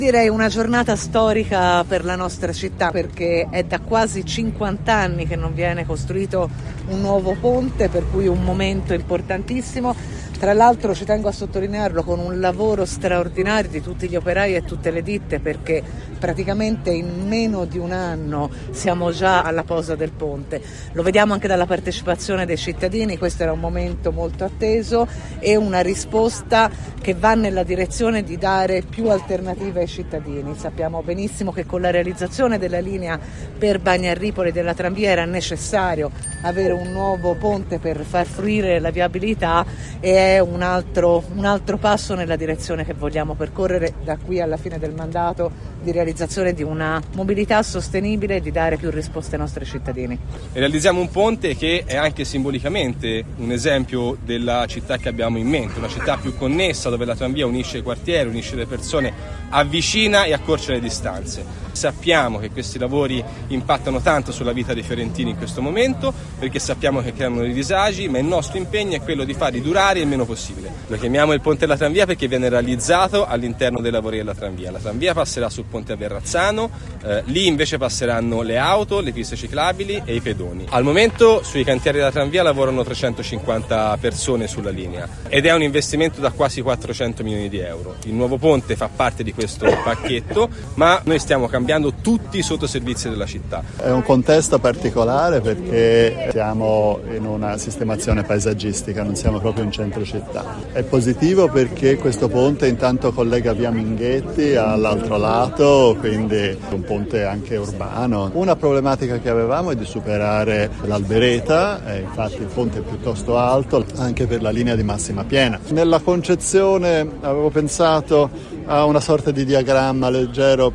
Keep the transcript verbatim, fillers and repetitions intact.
Direi una giornata storica per la nostra città, perché è da quasi cinquanta anni che non viene costruito un nuovo ponte, per cui un momento importantissimo. Tra l'altro ci tengo a sottolinearlo con un lavoro straordinario di tutti gli operai e tutte le ditte, perché praticamente in meno di un anno siamo già alla posa del ponte. Lo vediamo anche dalla partecipazione dei cittadini, questo era un momento molto atteso e una risposta che va nella direzione di dare più alternative ai cittadini. Sappiamo benissimo che con la realizzazione della linea per Bagnarripoli della tranvia era necessario avere un nuovo ponte per far fruire la viabilità, e è un altro, un altro passo nella direzione che vogliamo percorrere da qui alla fine del mandato, di realizzazione di una mobilità sostenibile e di dare più risposte ai nostri cittadini. Realizziamo un ponte che è anche simbolicamente un esempio della città che abbiamo in mente, una città più connessa, dove la tranvia unisce i quartieri, unisce le persone, avvicina e accorcia le distanze. Sappiamo che questi lavori impattano tanto sulla vita dei fiorentini in questo momento, perché sappiamo che creano dei disagi, ma il nostro impegno è quello di farli durare il meno possibile. Lo chiamiamo il ponte della tranvia perché viene realizzato all'interno dei lavori della tranvia. La tranvia passerà sul ponte a Verrazzano, eh, lì invece passeranno le auto, le piste ciclabili e i pedoni. Al momento sui cantieri della tranvia lavorano trecentocinquanta persone sulla linea ed è un investimento da quasi quattrocento milioni di euro. Il nuovo ponte fa parte di questo pacchetto, ma noi stiamo cambiando tutti i sottoservizi della città. È un contesto particolare perché siamo in una sistemazione paesaggistica, non siamo proprio in centro città. È positivo perché questo ponte intanto collega via Minghetti all'altro lato, quindi un ponte anche urbano. Una problematica che avevamo è di superare l'Albereta, e infatti il ponte è piuttosto alto anche per la linea di massima piena. Nella concezione avevo pensato a una sorta di diagramma leggero